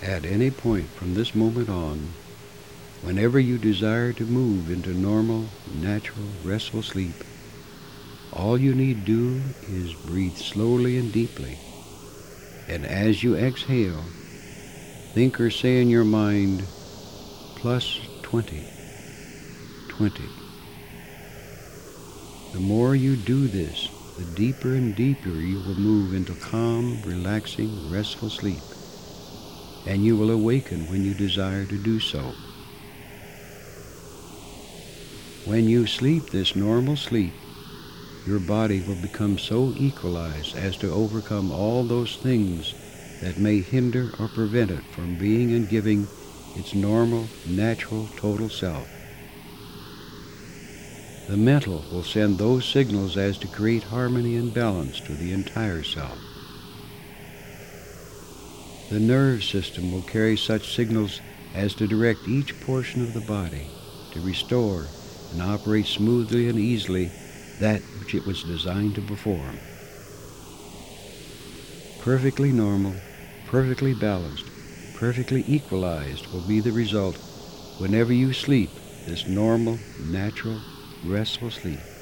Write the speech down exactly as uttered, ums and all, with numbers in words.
At any point from this moment on, whenever you desire to move into normal, natural, restful sleep, all you need do is breathe slowly and deeply. And as you exhale, think or say in your mind, plus twenty, twenty. The more you do this, the deeper and deeper you will move into calm, relaxing, restful sleep, and you will awaken when you desire to do so. When you sleep this normal sleep, your body will become so equalized as to overcome all those things that may hinder or prevent it from being and giving its normal, natural, total self. The mental will send those signals as to create harmony and balance to the entire self. The nerve system will carry such signals as to direct each portion of the body to restore and operate smoothly and easily that which it was designed to perform. Perfectly normal, perfectly balanced, perfectly equalized will be the result whenever you sleep this normal, natural, restful sleep.